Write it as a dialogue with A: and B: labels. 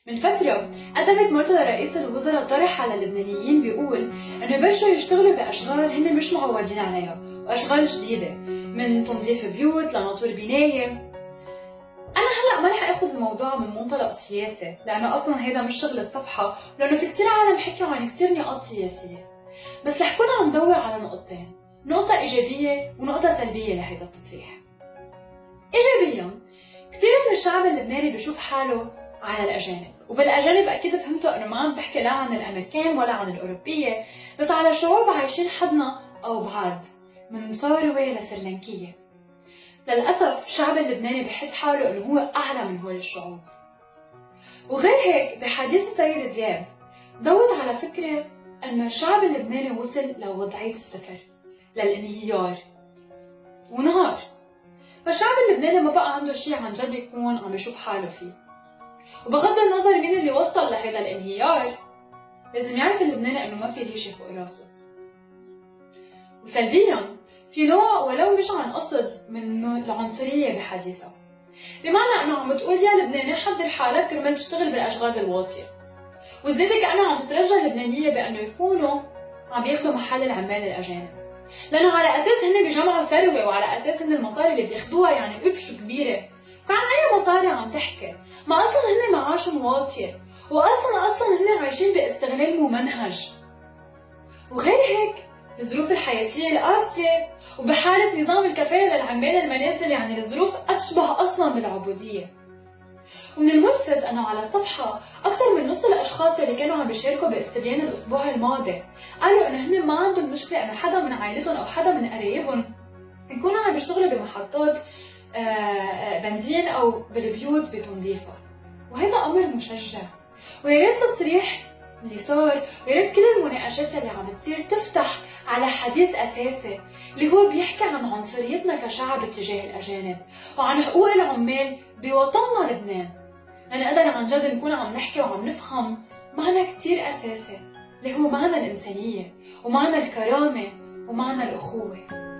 A: من فترة قدمت مرتضى رئيس الوزراء طرح على اللبنانيين بيقول إنه يبلشوا يشتغلوا بأشغال هن مش معودين عليها، وأشغال جديدة من تنظيف بيوت لناطور بناية. أنا هلأ ما رح آخذ الموضوع من منطلق سياسي، لأنه أصلاً هيدا مش شغل الصفحة، ولأنه في كتير عالم حكوا عن كتير نقاط سياسية. بس رح كون عم دور على نقطتين، نقطة إيجابية ونقطة سلبية لهيدا التصريح. إيجابياً، كتير من الشعب اللبناني بيشوف حاله على الأجانب، وبالأجانب أكيد فهمتوا إنه ما عم بحكي لا عن الأمريكان ولا عن الأوروبية، بس على شعوب عايشين حدنا أو بعاد، من صاروة لسريلانكية. للأسف الشعب اللبناني بحس حاله إنه هو أعلى من هول الشعوب. وغير هيك بحديث السيد دياب دور على فكرة إنه الشعب اللبناني وصل لوضعية الصفر، للانهيار ونهار. فالشعب اللبناني ما بقى عنده شيء عن جد يكون عم يشوف حاله فيه. وبغض النظر مين اللي وصل لهذا الانهيار، لازم يعرف اللبناني انه ما في ريشه فوق راسه. وسلبيا، في نوع ولو مش عن قصد من العنصريه بحديثها، بمعنى انه عم بتقول يا لبناني حضر حالك كرمال تشتغل بالاشغال الواطيه، وزيادة كأنه عم تترجى اللبنانيه بانه يكونوا عم ياخذوا محل العمال الاجانب، لانه على اساس هن بيجمعوا ثروه، وعلى اساس ان المصاري اللي بياخذوها يعني قفش كبيره. فعن اي مصاري عم تحكي؟ ما اصلا هن معاشهم واطيه، واصلا هن عايشين باستغلال ممنهج. وغير هيك الظروف الحياتيه القاسيه، وبحاله نظام الكفاله للعمال المنازل يعني الظروف اشبه اصلا بالعبوديه. ومن الملفت انه على الصفحه اكثر من نص الاشخاص اللي كانوا عم بيشاركوا باستبيان الاسبوع الماضي قالوا انه هن ما عندهم مشكله انه حدا من عائلتهم او حدا من قرايبهم يكونوا عم بيشتغلوا بمحطات بنزين او بالبيوت بتنظيفها. وهذا امر مشجع، ويا ريت تصريح اللي صار، ويا ريت كل المناقشات اللي عم بتصير تفتح على حديث اساسي اللي هو بيحكي عن عنصريتنا كشعب تجاه الاجانب، وعن حقوق العمال بوطننا لبنان، لنقدر عن جد نكون عم نحكي وعم نفهم معنى كتير اساسي اللي هو معنى الانسانيه، ومعنى الكرامه، ومعنى الاخوه.